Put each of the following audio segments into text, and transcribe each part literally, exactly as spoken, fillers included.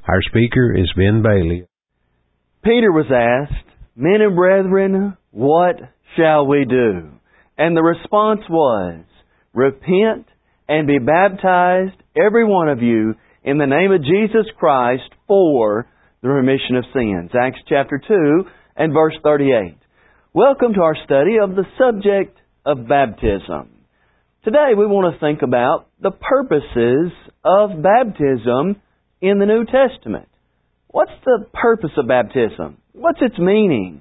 Our speaker is Ben Bailey. Peter was asked, "Men and brethren, what shall we do?" And the response was, "Repent and be baptized, every one of you, in the name of Jesus Christ for the remission of sins." Acts chapter two and verse thirty-eight. Welcome to our study of the subject of baptism. Today we want to think about the purposes of baptism in the New Testament. What's the purpose of baptism? What's its meaning?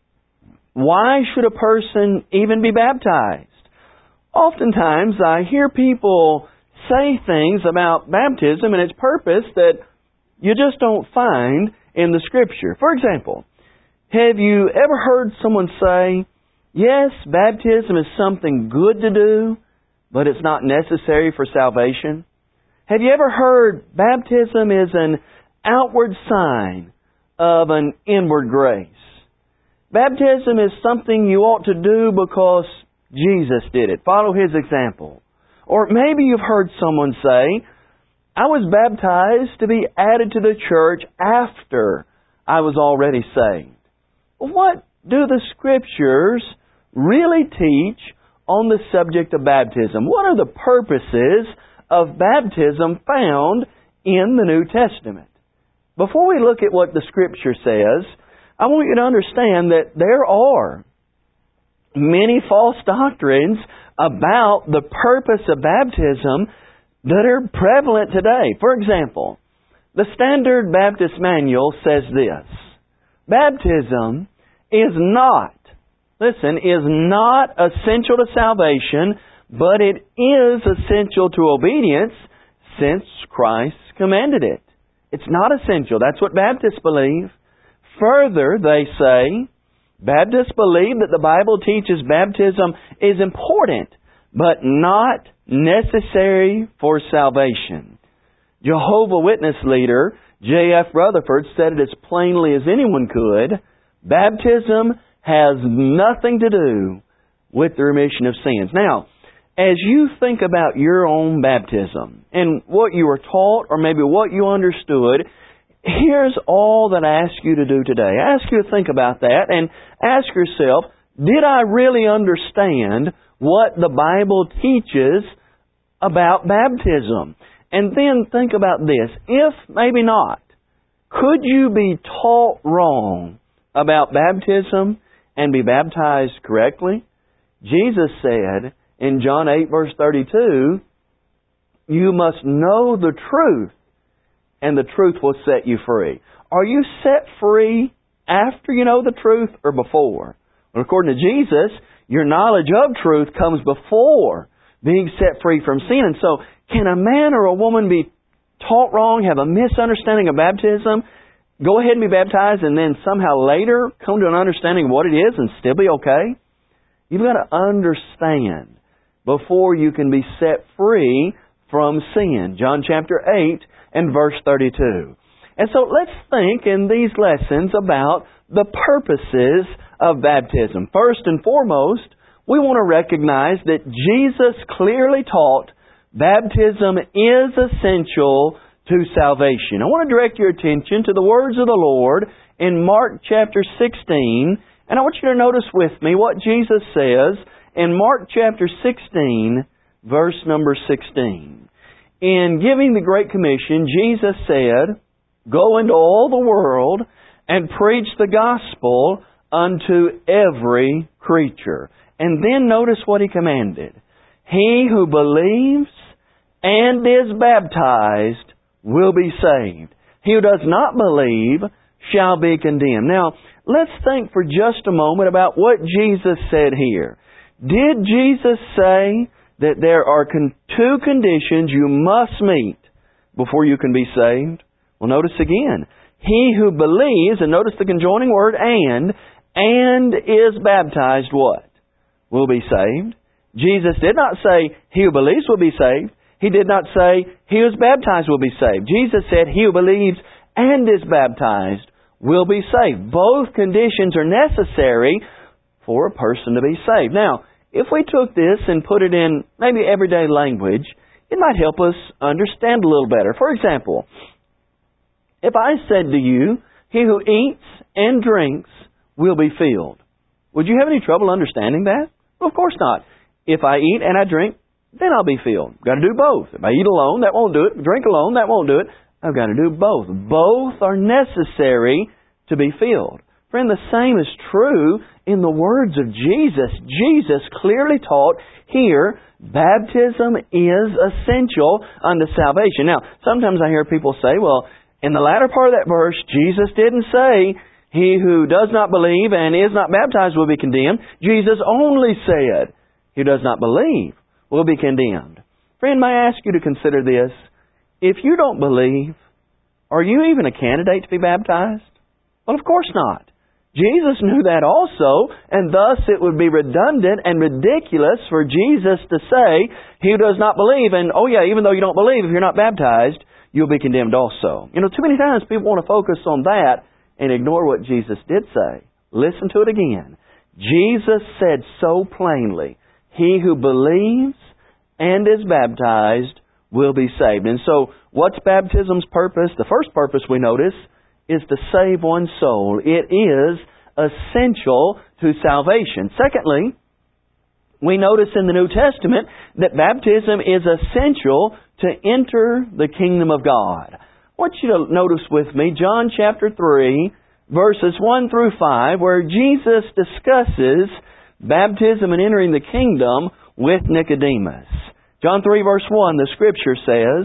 Why should a person even be baptized? Oftentimes I hear people say things about baptism and its purpose that you just don't find in the Scripture. For example, have you ever heard someone say, "Yes, baptism is something good to do, but it's not necessary for salvation"? Have you ever heard baptism is an outward sign of an inward grace? Baptism is something you ought to do because Jesus did it. Follow His example. Or maybe you've heard someone say, "I was baptized to be added to the church after I was already saved." What do the Scriptures really teach on the subject of baptism? What are the purposes of baptism found in the New Testament? Before we look at what the Scripture says, I want you to understand that there are many false doctrines about the purpose of baptism that are prevalent today. For example, the Standard Baptist Manual says this: baptism is not, listen, is not essential to salvation, but it is essential to obedience since Christ commanded it. It's not essential. That's what Baptists believe. Further, they say, Baptists believe that the Bible teaches baptism is important, but not necessary for salvation. Jehovah Witness leader J F Rutherford said it as plainly as anyone could: baptism has nothing to do with the remission of sins. Now, as you think about your own baptism and what you were taught or maybe what you understood, here's all that I ask you to do today. I ask you to think about that and ask yourself, did I really understand what the Bible teaches about baptism? And then think about this. If maybe not, could you be taught wrong about baptism and be baptized correctly? Jesus said in John eight verse thirty-two, "You must know the truth, and the truth will set you free." Are you set free after you know the truth or before? Well, according to Jesus, your knowledge of truth comes before being set free from sin. And so, can a man or a woman be taught wrong, have a misunderstanding of baptism, go ahead and be baptized, and then somehow later come to an understanding of what it is and still be okay? You've got to understand before you can be set free from sin. John chapter eight and verse thirty-two. And so let's think in these lessons about the purposes of baptism. First and foremost, we want to recognize that Jesus clearly taught baptism is essential to salvation. I want to direct your attention to the words of the Lord in Mark chapter sixteen. And I want you to notice with me what Jesus says in Mark chapter sixteen, verse number sixteen. In giving the Great Commission, Jesus said, "Go into all the world and preach the gospel unto every creature." And then notice what He commanded. "He who believes and is baptized will be saved. He who does not believe shall be condemned." Now, let's think for just a moment about what Jesus said here. Did Jesus say that there are con- two conditions you must meet before you can be saved? Well, notice again. He who believes, and notice the conjoining word, and, and is baptized, what? Will be saved. Jesus did not say, he who believes will be saved. He did not say, he who is baptized will be saved. Jesus said, he who believes and is baptized will be saved. Both conditions are necessary for a person to be saved. Now, if we took this and put it in maybe everyday language, it might help us understand a little better. For example, If I said to you, he who eats and drinks will be filled, would you have any trouble understanding that? Well, of course not. If I eat and I drink, then I'll be filled. I've got to do both. If I eat alone, that won't do it. If I drink alone, that won't do it. I've got to do both. Both are necessary to be filled. Friend, the same is true in the words of Jesus. Jesus clearly taught here, baptism is essential unto salvation. Now, sometimes I hear people say, well, in the latter part of that verse, Jesus didn't say, he who does not believe and is not baptized will be condemned. Jesus only said, he who does not believe will be condemned. Friend, may I ask you to consider this? If you don't believe, are you even a candidate to be baptized? Well, of course not. Jesus knew that also, and thus it would be redundant and ridiculous for Jesus to say, he who does not believe, and oh yeah, even though you don't believe, if you're not baptized, you'll be condemned also. You know, too many times people want to focus on that and ignore what Jesus did say. Listen to it again. Jesus said so plainly, he who believes and is baptized will be saved. And so, what's baptism's purpose? The first purpose we notice is to save one's soul. It is essential to salvation. Secondly, we notice in the New Testament that baptism is essential to enter the kingdom of God. I want you to notice with me John chapter three, verses one through five, where Jesus discusses baptism and entering the kingdom with Nicodemus. John three, verse one, the Scripture says,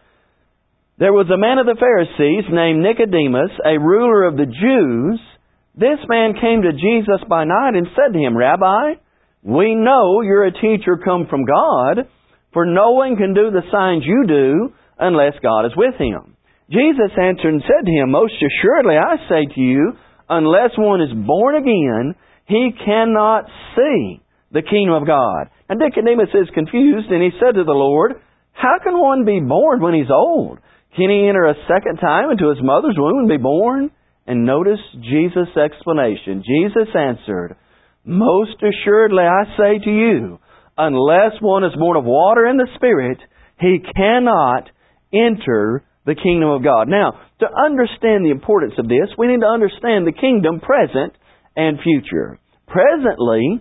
there was a man of the Pharisees named Nicodemus, a ruler of the Jews. This man came to Jesus by night and said to him, Rabbi, we know you're a teacher come from God, for no one can do the signs you do unless God is with him. Jesus answered and said to him, most assuredly I say to you, unless one is born again, he cannot see the kingdom of God. And Nicodemus is confused, and he said to the Lord, how can one be born when he's old? Can he enter a second time into his mother's womb and be born? And notice Jesus' explanation. Jesus answered, most assuredly I say to you, unless one is born of water and the Spirit, he cannot enter the kingdom of God. Now, to understand the importance of this, we need to understand the kingdom present and future. Presently,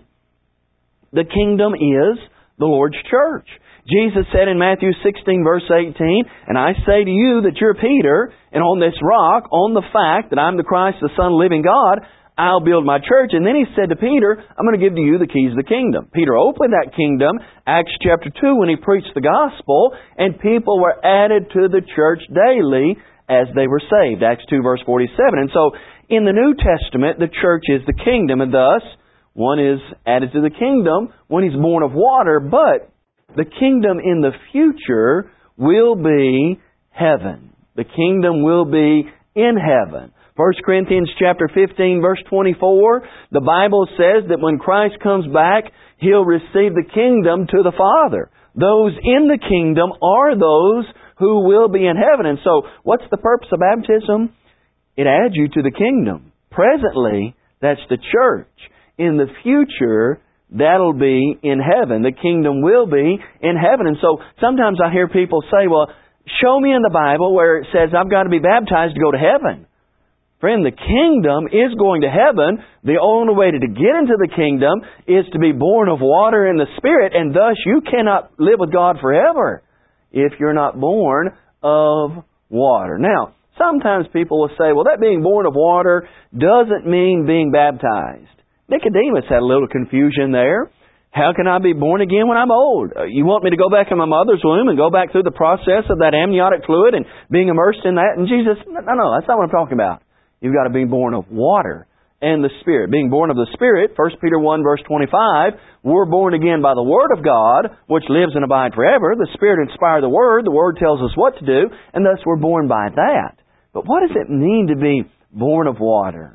the kingdom is the Lord's church. Jesus said in Matthew sixteen, verse eighteen, and I say to you that you're Peter, and on this rock, on the fact that I'm the Christ, the Son of the living God, I'll build my church. And then he said to Peter, I'm going to give to you the keys of the kingdom. Peter opened that kingdom, Acts chapter two, when he preached the gospel, and people were added to the church daily as they were saved. Acts two, verse forty-seven. And so, in the New Testament, the church is the kingdom, and thus, one is added to the kingdom when he's born of water, but the kingdom in the future will be heaven. The kingdom will be in heaven. First Corinthians chapter fifteen, verse twenty-four, the Bible says that when Christ comes back, He'll receive the kingdom to the Father. Those in the kingdom are those who will be in heaven. And so, what's the purpose of baptism? It adds you to the kingdom. Presently, that's the church. In the future, that'll be in heaven. The kingdom will be in heaven. And so sometimes I hear people say, well, show me in the Bible where it says I've got to be baptized to go to heaven. Friend, the kingdom is going to heaven. The only way to get into the kingdom is to be born of water and the Spirit, and thus you cannot live with God forever if you're not born of water. Now, sometimes people will say, well, that being born of water doesn't mean being baptized. Nicodemus had a little confusion there. How can I be born again when I'm old? You want me to go back in my mother's womb and go back through the process of that amniotic fluid and being immersed in that? And Jesus, no, no, that's not what I'm talking about. You've got to be born of water and the Spirit. Being born of the Spirit, First Peter one, verse twenty-five, we're born again by the Word of God, which lives and abides forever. The Spirit inspired the Word. The Word tells us what to do, and thus we're born by that. But what does it mean to be born of water?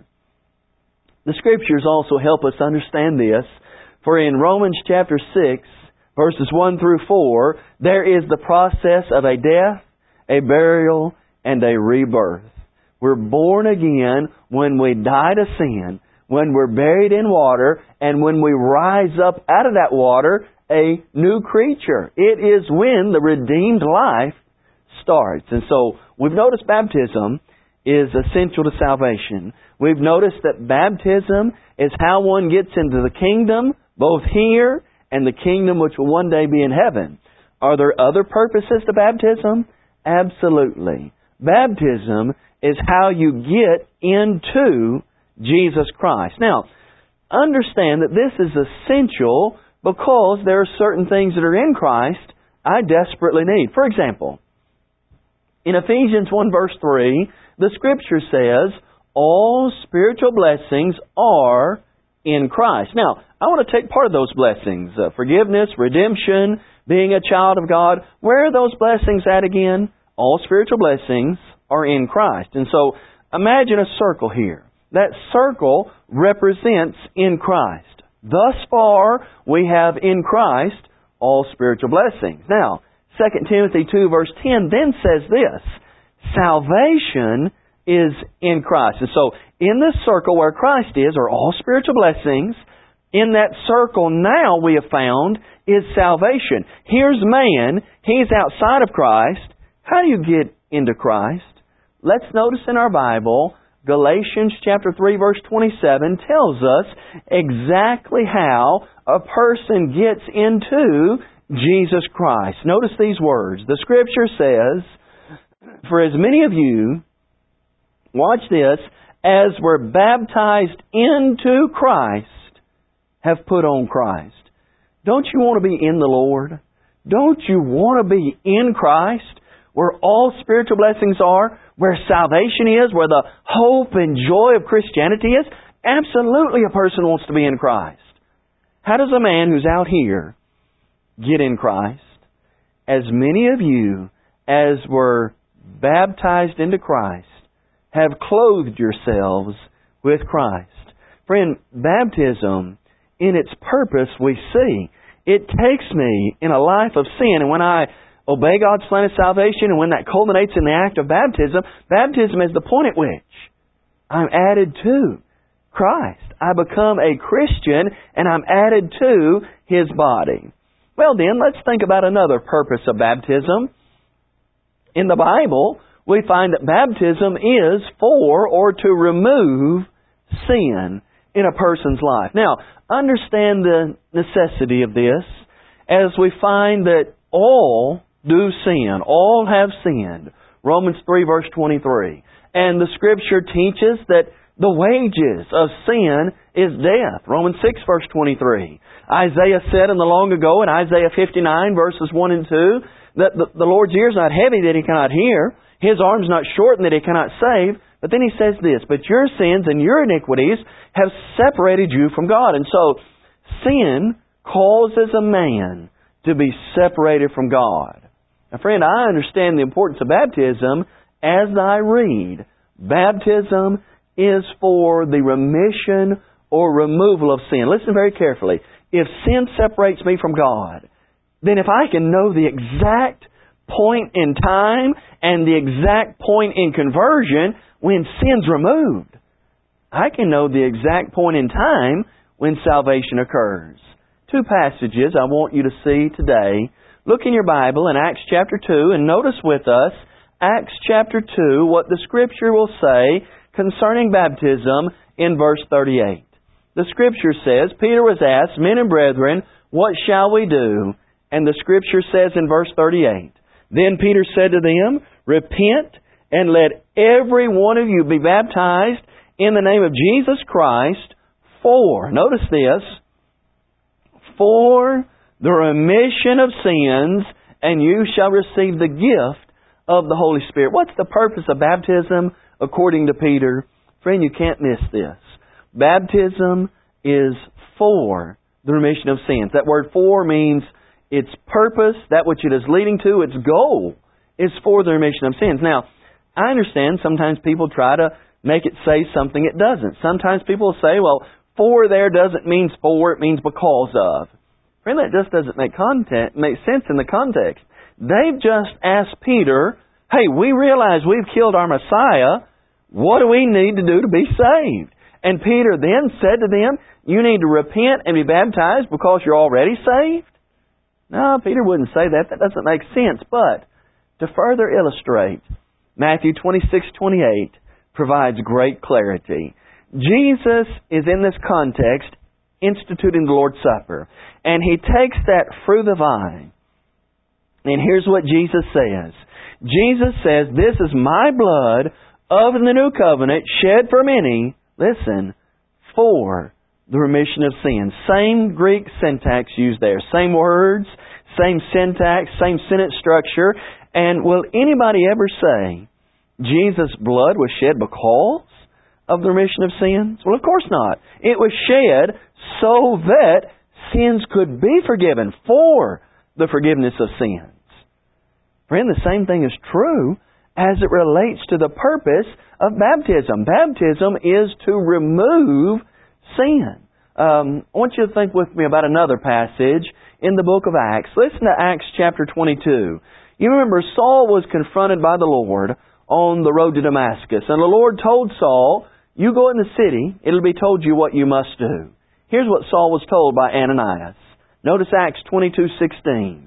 The Scriptures also help us understand this. For in Romans chapter six, verses one through four, there is the process of a death, a burial, and a rebirth. We're born again when we die to sin, when we're buried in water, and when we rise up out of that water, a new creature. It is when the redeemed life starts. And so, we've noticed baptism is essential to salvation. We've noticed that baptism is how one gets into the kingdom, both here and the kingdom which will one day be in heaven. Are there other purposes to baptism? Absolutely. Baptism is how you get into Jesus Christ. Now, understand that this is essential because there are certain things that are in Christ I desperately need. For example, in Ephesians one verse three, the Scripture says, all spiritual blessings are in Christ. Now, I want to take part of those blessings. Uh, forgiveness, redemption, being a child of God. Where are those blessings at again? All spiritual blessings are in Christ. And so, imagine a circle here. That circle represents in Christ. Thus far, we have in Christ all spiritual blessings. Now, Second Timothy two verse ten then says this, salvation is in Christ. And so, in this circle where Christ is are all spiritual blessings. In that circle now we have found is salvation. Here's man. He's outside of Christ. How do you get into Christ? Let's notice in our Bible, Galatians chapter three verse twenty-seven tells us exactly how a person gets into Jesus Christ. Notice these words. The Scripture says, for as many of you, watch this, as were baptized into Christ, have put on Christ. Don't you want to be in the Lord? Don't you want to be in Christ, where all spiritual blessings are, where salvation is, where the hope and joy of Christianity is? Absolutely a person wants to be in Christ. How does a man who's out here get in Christ? As many of you as were baptized into Christ have clothed yourselves with Christ. Friend, baptism, in its purpose, we see, it takes me in a life of sin, and when I obey God's plan of salvation, and when that culminates in the act of baptism, baptism is the point at which I'm added to Christ. I become a Christian, and I'm added to His body. Well then, let's think about another purpose of baptism. In the Bible, we find that baptism is for or to remove sin in a person's life. Now, understand the necessity of this as we find that all do sin. All have sinned. Romans three verse twenty-three. And the Scripture teaches that the wages of sin is death. Romans six verse twenty-three. Isaiah said in the long ago in Isaiah fifty-nine verses one and two that the, the Lord's ear is not heavy that He cannot hear. His arm is not shortened that He cannot save. But then He says this, but your sins and your iniquities have separated you from God. And so, sin causes a man to be separated from God. Now friend, I understand the importance of baptism as I read. Baptism is for the remission or removal of sin. Listen very carefully. If sin separates me from God, then if I can know the exact point in time and the exact point in conversion when sin's removed, I can know the exact point in time when salvation occurs. Two passages I want you to see today. Look in your Bible in Acts chapter two and notice with us Acts chapter two, what the Scripture will say concerning baptism in verse thirty-eight. The Scripture says, Peter was asked, men and brethren, what shall we do? And the Scripture says in verse thirty-eight, then Peter said to them, repent and let every one of you be baptized in the name of Jesus Christ for, notice this, for the remission of sins, and you shall receive the gift of the Holy Spirit. What's the purpose of baptism according to Peter? Friend, you can't miss this. Baptism is for the remission of sins. That word for means its purpose, that which it is leading to, its goal, is for the remission of sins. Now, I understand sometimes people try to make it say something it doesn't. Sometimes people say, well, for there doesn't mean for, it means because of. Friend, that just doesn't make content, make sense in the context. They've just asked Peter, hey, we realize we've killed our Messiah. What do we need to do to be saved? And Peter then said to them, you need to repent and be baptized because you're already saved? No, Peter wouldn't say that. That doesn't make sense. But to further illustrate, Matthew twenty-six twenty-eight provides great clarity. Jesus is in this context instituting the Lord's Supper. And He takes that fruit of the vine. And here's what Jesus says. Jesus says, "This is my blood of the new covenant shed for many," listen, "for the remission of sins." Same Greek syntax used there. Same words, same syntax, same sentence structure. And will anybody ever say Jesus' blood was shed because of the remission of sins? Well, of course not. It was shed so that sins could be forgiven, for the forgiveness of sins. Friend, the same thing is true as it relates to the purpose of baptism. Baptism is to remove sin. Um, I want you to think with me about another passage in the book of Acts. Listen to Acts chapter twenty-two. You remember Saul was confronted by the Lord on the road to Damascus. And the Lord told Saul, "You go in the city, it'll be told you what you must do." Here's what Saul was told by Ananias. Notice Acts twenty-two sixteen.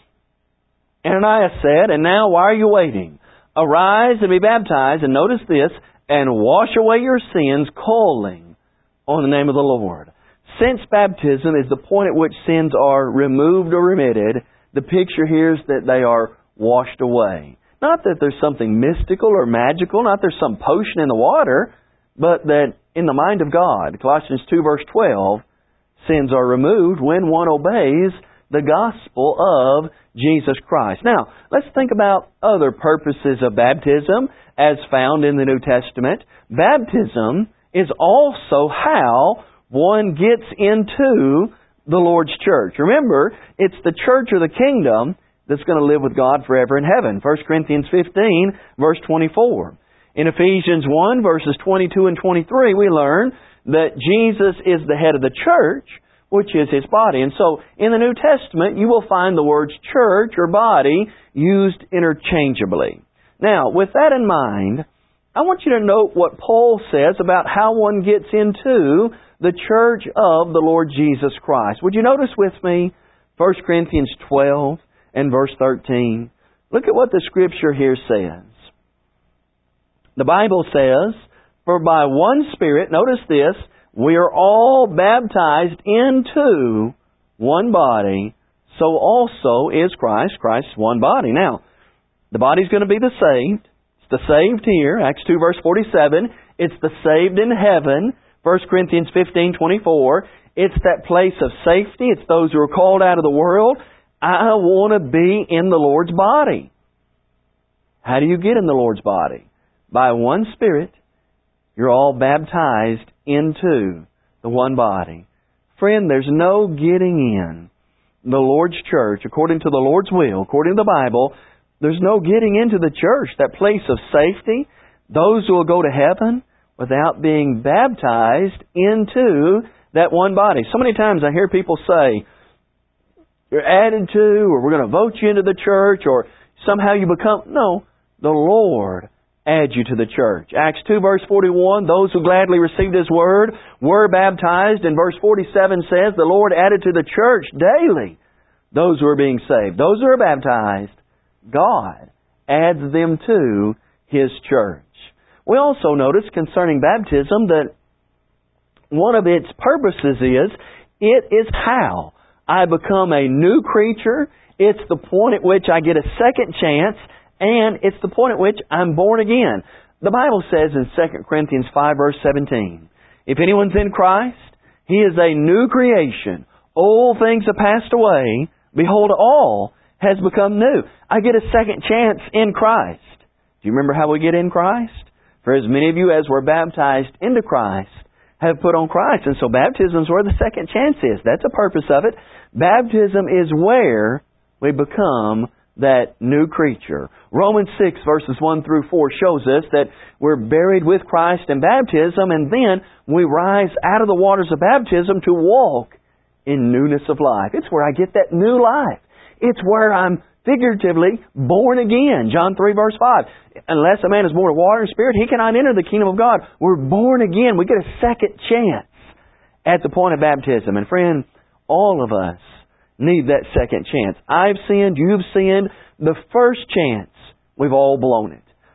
Ananias said, "And now why are you waiting? Arise and be baptized," and notice this, "and wash away your sins, calling on the name of the Lord." Since baptism is the point at which sins are removed or remitted, the picture here is that they are washed away. Not that there's something mystical or magical, not that there's some potion in the water, but that in the mind of God, Colossians two verse twelve, sins are removed when one obeys the gospel of Jesus Christ. Now, let's think about other purposes of baptism as found in the New Testament. Baptism is also how one gets into the Lord's church. Remember, it's the church or the kingdom that's going to live with God forever in heaven. First Corinthians fifteen, verse twenty-four. In Ephesians one, verses twenty-two and twenty-three, we learn that Jesus is the head of the church, which is His body. And so, in the New Testament, you will find the words church or body used interchangeably. Now, with that in mind, I want you to note what Paul says about how one gets into the church of the Lord Jesus Christ. Would you notice with me First Corinthians twelve and verse thirteen? Look at what the Scripture here says. The Bible says, "For by one Spirit," notice this, "we are all baptized into one body, so also is Christ." Christ's one body. Now, the body's going to be the saved. It's the saved here, Acts two verse forty-seven. It's the saved in heaven, First Corinthians fifteen twenty-four. It's that place of safety. It's those who are called out of the world. I want to be in the Lord's body. How do you get in the Lord's body? By one Spirit, you're all baptized into the one body. Friend, there's no getting in the Lord's church according to the Lord's will, according to the Bible. There's no getting into the church, that place of safety, those who will go to heaven, without being baptized into that one body. So many times I hear people say, "You're added to," or "we're going to vote you into the church," or somehow you become... No, the Lord add you to the church. Acts two verse forty-one, those who gladly received His word were baptized. And verse forty-seven says, the Lord added to the church daily those who are being saved. Those who are baptized, God adds them to His church. We also notice concerning baptism that one of its purposes is, it is how I become a new creature. It's the point at which I get a second chance, and it's the point at which I'm born again. The Bible says in Second Corinthians five verse seventeen, "If anyone's in Christ, he is a new creation. Old things have passed away. Behold, all has become new." I get a second chance in Christ. Do you remember how we get in Christ? "For as many of you as were baptized into Christ have put on Christ." And so baptism is where the second chance is. That's the purpose of it. Baptism is where we become that new creature. Romans six verses one through four shows us that we're buried with Christ in baptism, and then we rise out of the waters of baptism to walk in newness of life. It's where I get that new life. It's where I'm figuratively born again. John three verse five. "Unless a man is born of water and Spirit, he cannot enter the kingdom of God." We're born again. We get a second chance at the point of baptism. And friend, all of us need that second chance. I've sinned, you've sinned. The first chance, we've all blown it.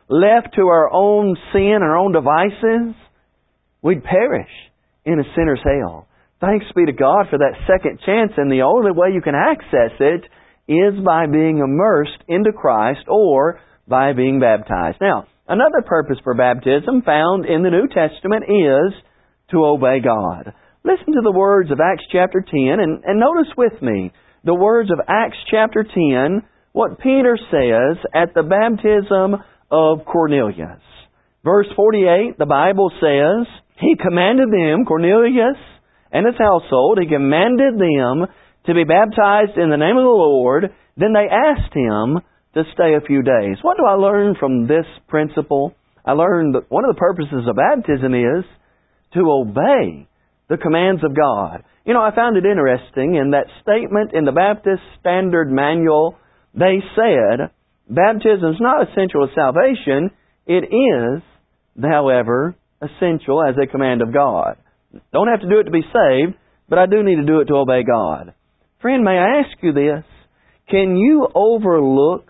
left to our own sin and our own devices, we'd perish in a sinner's hell. Thanks be to God for that second chance, and the only way you can access it is by being immersed into Christ or by being baptized. Now, another purpose for baptism found in the New Testament is to obey God. Listen to the words of Acts chapter ten, and, and notice with me the words of Acts chapter ten, what Peter says at the baptism of Cornelius. Verse forty-eight, the Bible says, He commanded them, Cornelius and his household, He commanded them to be baptized in the name of the Lord. Then they asked Him to stay a few days. What do I learn from this principle? I learned that one of the purposes of baptism is to obey the commands of God. You know, I found it interesting in that statement in the Baptist Standard Manual, they said, baptism is not essential to salvation. It is, however, essential as a command of God. Don't have to do it to be saved, but I do need to do it to obey God. Friend, may I ask you this? Can you overlook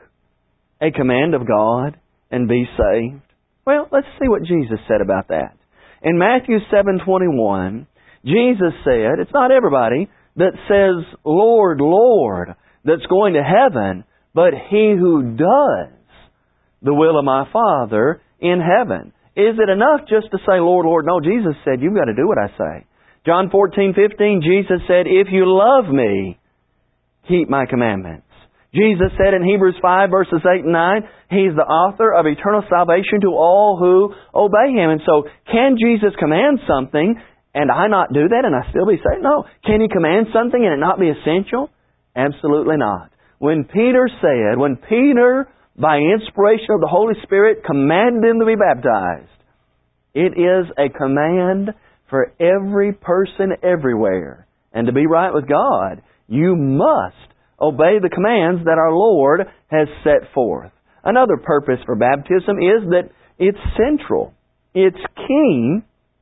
a command of God and be saved? Well, let's see what Jesus said about that. In Matthew seven twenty-one, Jesus said, it's not everybody that says, Lord, Lord, that's going to heaven, but he who does the will of my Father in heaven. Is it enough just to say, Lord, Lord? No, Jesus said, you've got to do what I say. John fourteen fifteen, Jesus said, if you love me, keep my commandments. Jesus said in Hebrews five, verses eight and nine, He's the author of eternal salvation to all who obey Him. And so, can Jesus command something and I not do that and I still be saved? No. Can He command something and it not be essential? Absolutely not. When Peter said, when Peter, by inspiration of the Holy Spirit, commanded them to be baptized, it is a command for every person everywhere. And to be right with God, you must obey the commands that our Lord has set forth. Another purpose for baptism is that it's central. It's key,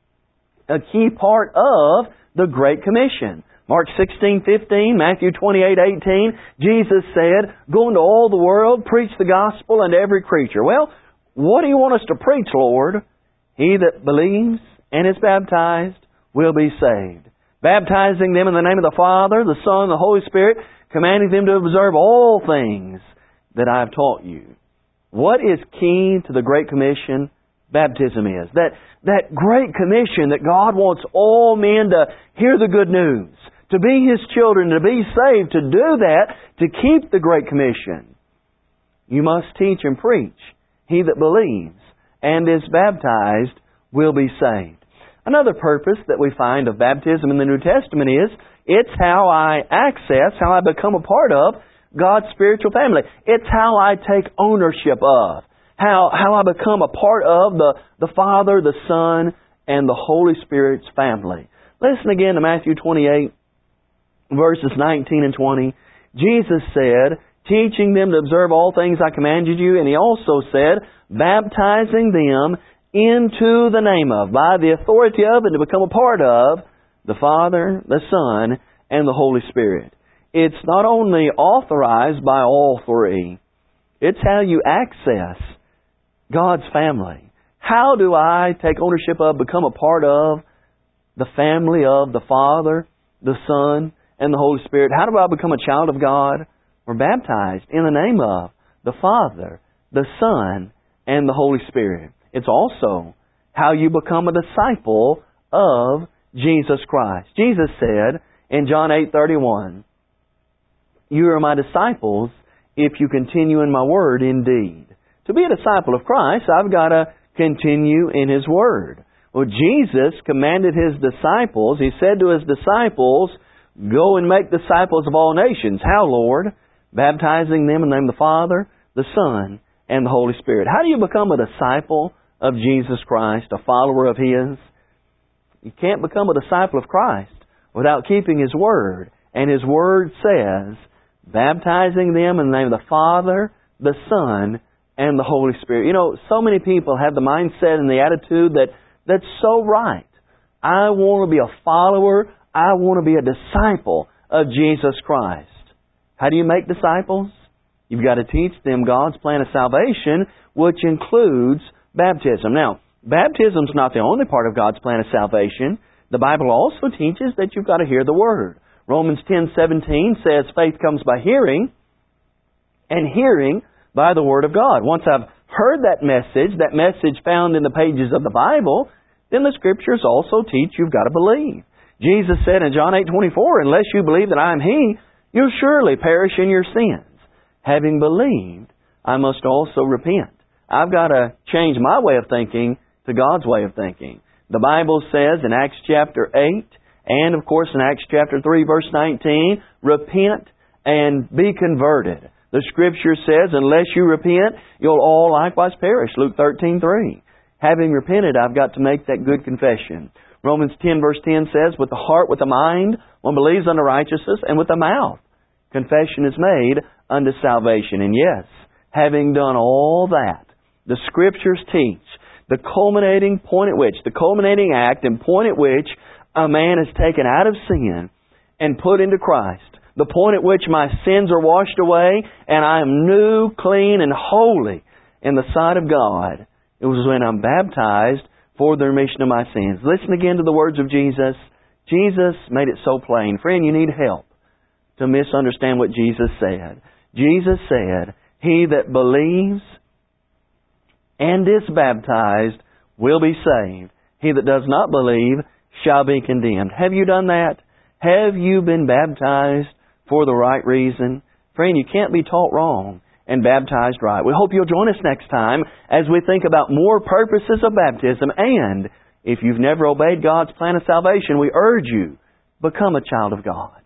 a key part of the Great Commission. Mark sixteen fifteen, Matthew twenty-eight eighteen, Jesus said, go into all the world, preach the gospel unto every creature. Well, what do you want us to preach, Lord? He that believes and is baptized will be saved. Baptizing them in the name of the Father, the Son, and the Holy Spirit, commanding them to observe all things that I have taught you. What is key to the Great Commission? Baptism is. That, that Great Commission that God wants all men to hear the good news, to be His children, to be saved, to do that, to keep the Great Commission. You must teach and preach. He that believes and is baptized will be saved. Another purpose that we find of baptism in the New Testament is it's how I access, how I become a part of God's spiritual family. It's how I take ownership of, how, how I become a part of the, the Father, the Son, and the Holy Spirit's family. Listen again to Matthew twenty-eight, verses nineteen and twenty. Jesus said, teaching them to observe all things I commanded you, and He also said, baptizing them into the name of, by the authority of, and to become a part of, the Father, the Son, and the Holy Spirit. It's not only authorized by all three, it's how you access God's family. How do I take ownership of, become a part of the family of the Father, the Son, and the Holy Spirit? How do I become a child of God? We're baptized in the name of the Father, the Son, and the Holy Spirit. It's also how you become a disciple of Jesus Christ. Jesus said in John eight thirty-one, you are my disciples if you continue in my word indeed. To be a disciple of Christ, I've got to continue in His word. Well, Jesus commanded His disciples, He said to His disciples, go and make disciples of all nations. How, Lord? Baptizing them in the name of the Father, the Son, and the Holy Spirit. How do you become a disciple of Jesus Christ, a follower of His? You can't become a disciple of Christ without keeping His Word. And His Word says, baptizing them in the name of the Father, the Son, and the Holy Spirit. You know, so many people have the mindset and the attitude that that's so right. I want to be a follower. I want to be a disciple of Jesus Christ. How do you make disciples? You've got to teach them God's plan of salvation, which includes baptism. Now, baptism is not the only part of God's plan of salvation. The Bible also teaches that you've got to hear the Word. Romans ten seventeen says faith comes by hearing, and hearing by the Word of God. Once I've heard that message, that message found in the pages of the Bible, then the Scriptures also teach you've got to believe. Jesus said in John eight twenty-four, unless you believe that I am He, you'll surely perish in your sins. Having believed, I must also repent. I've got to change my way of thinking to God's way of thinking. The Bible says in Acts chapter eight, and of course in Acts chapter three, verse nineteen, repent and be converted. The Scripture says, unless you repent, you'll all likewise perish. Luke thirteen three. Having repented, I've got to make that good confession. Romans ten verse ten says, with the heart, with the mind, one believes unto righteousness, and with the mouth, confession is made unto salvation. And yes, having done all that, the Scriptures teach the culminating point at which, the culminating act and point at which a man is taken out of sin and put into Christ. The point at which my sins are washed away and I am new, clean, and holy in the sight of God. It was when I'm baptized for the remission of my sins. Listen again to the words of Jesus. Jesus made it so plain. Friend, you need help to misunderstand what Jesus said. Jesus said, he that believes and is baptized will be saved. He that does not believe shall be condemned. Have you done that? Have you been baptized for the right reason? Friend, you can't be taught wrong and baptized right. We hope you'll join us next time as we think about more purposes of baptism. And if you've never obeyed God's plan of salvation, we urge you, become a child of God.